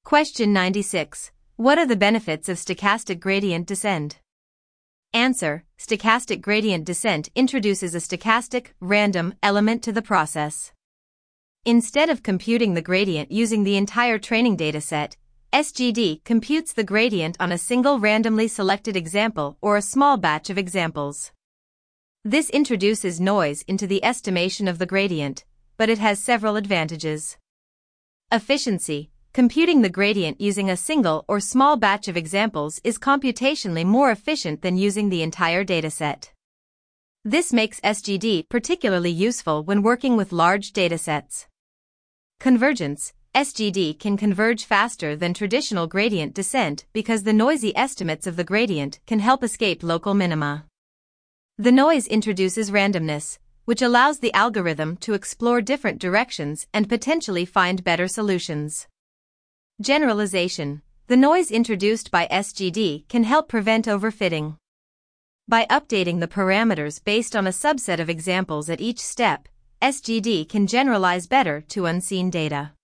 Question 96. What are the benefits of stochastic gradient descent? Answer: stochastic gradient descent introduces a stochastic, random element to the process. Instead of computing the gradient using the entire training dataset, SGD computes the gradient on a single randomly selected example or a small batch of examples. This introduces noise into the estimation of the gradient, but it has several advantages. Efficiency. Computing the gradient using a single or small batch of examples is computationally more efficient than using the entire dataset. This makes SGD particularly useful when working with large datasets. Convergence. SGD can converge faster than traditional gradient descent because the noisy estimates of the gradient can help escape local minima. The noise introduces randomness, which allows the algorithm to explore different directions and potentially find better solutions. Generalization. The noise introduced by SGD can help prevent overfitting. By updating the parameters based on a subset of examples at each step, SGD can generalize better to unseen data.